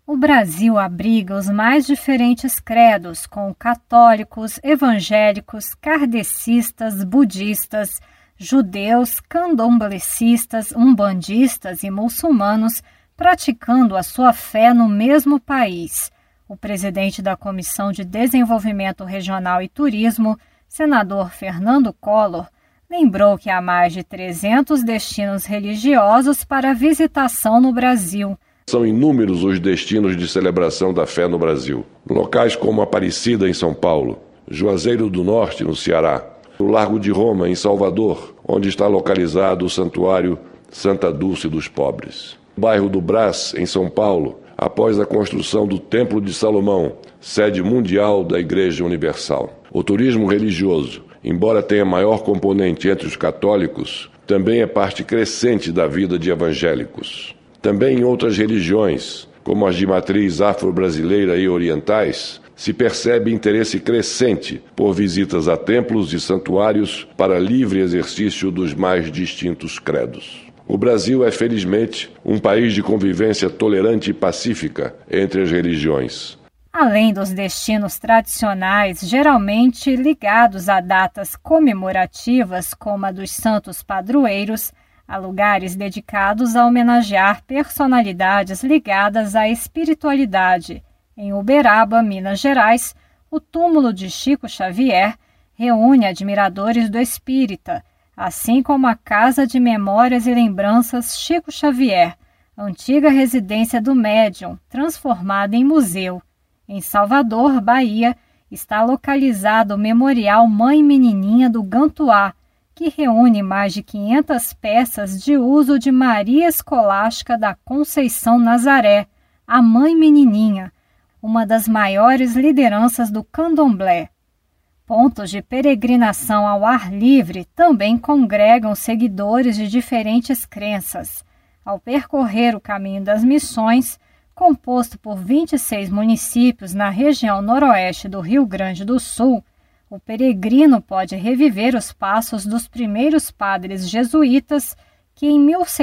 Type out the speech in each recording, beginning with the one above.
O Brasil abriga os mais diferentes credos, com católicos, evangélicos, kardecistas, budistas, judeus, candomblecistas, umbandistas e muçulmanos praticando a sua fé no mesmo país. O presidente da Comissão de Desenvolvimento Regional e Turismo, senador Fernando Collor, lembrou que há mais de 300 destinos religiosos para visitação no Brasil. São inúmeros os destinos de celebração da fé no Brasil. Locais como Aparecida, em São Paulo, Juazeiro do Norte, no Ceará, o Largo de Roma, em Salvador, onde está localizado o Santuário Santa Dulce dos Pobres. O bairro do Brás, em São Paulo, após a construção do Templo de Salomão, sede mundial da Igreja Universal. O turismo religioso, embora tenha maior componente entre os católicos, também é parte crescente da vida de evangélicos. Também em outras religiões, como as de matriz afro-brasileira e orientais, se percebe interesse crescente por visitas a templos e santuários para livre exercício dos mais distintos credos. O Brasil é, felizmente, um país de convivência tolerante e pacífica entre as religiões. Além dos destinos tradicionais, geralmente ligados a datas comemorativas, como a dos santos padroeiros, há lugares dedicados a homenagear personalidades ligadas à espiritualidade. Em Uberaba, Minas Gerais, o túmulo de Chico Xavier reúne admiradores do espírita, assim como a Casa de Memórias e Lembranças Chico Xavier, antiga residência do médium, transformada em museu. Em Salvador, Bahia, está localizado o Memorial Mãe Menininha do Gantuá, que reúne mais de 500 peças de uso de Maria Escolástica da Conceição Nazaré, a Mãe Menininha, uma das maiores lideranças do candomblé. Pontos de peregrinação ao ar livre também congregam seguidores de diferentes crenças. Ao percorrer o Caminho das Missões, composto por 26 municípios na região noroeste do Rio Grande do Sul, o peregrino pode reviver os passos dos primeiros padres jesuítas que, em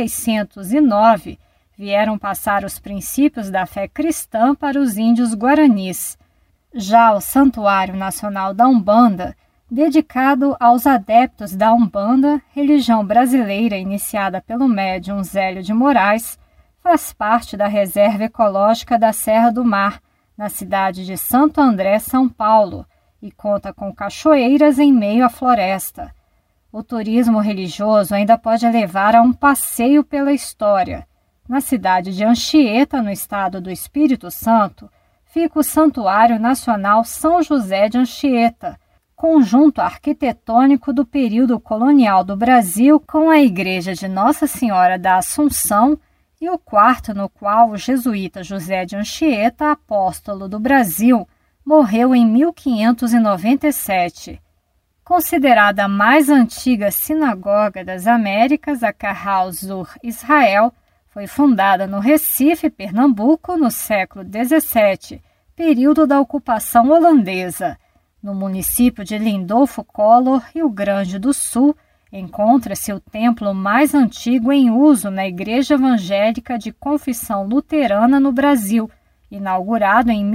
1609, vieram passar os princípios da fé cristã para os índios guaranis. Já o Santuário Nacional da Umbanda, dedicado aos adeptos da Umbanda, religião brasileira iniciada pelo médium Zélio de Moraes, faz parte da Reserva Ecológica da Serra do Mar, na cidade de Santo André, São Paulo, e conta com cachoeiras em meio à floresta. O turismo religioso ainda pode levar a um passeio pela história. Na cidade de Anchieta, no estado do Espírito Santo, fica o Santuário Nacional São José de Anchieta, conjunto arquitetônico do período colonial do Brasil com a Igreja de Nossa Senhora da Assunção e o quarto no qual o jesuíta José de Anchieta, apóstolo do Brasil, morreu em 1597. Considerada a mais antiga sinagoga das Américas, a Kahal Zur Israel foi fundada no Recife, Pernambuco, no século XVII, período da ocupação holandesa. No município de Lindolfo Collor, Rio Grande do Sul, encontra-se o templo mais antigo em uso na Igreja Evangélica de Confissão Luterana no Brasil, inaugurado em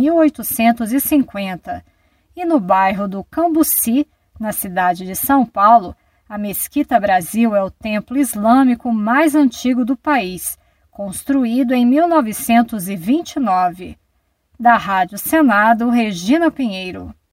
1850. E no bairro do Cambuci, na cidade de São Paulo, a Mesquita Brasil é o templo islâmico mais antigo do país, construído em 1929. Da Rádio Senado, Regina Pinheiro.